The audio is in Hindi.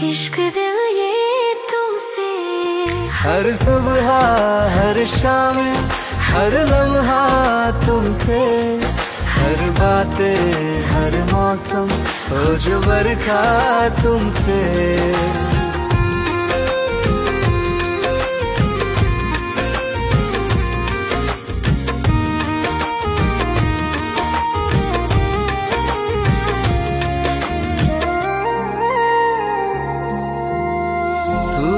इश्क दिल ये तुमसे। हर सुबह हर शाम हर लम्हा तुमसे, हर बातें हर मौसम हो जो बरखा तुमसे।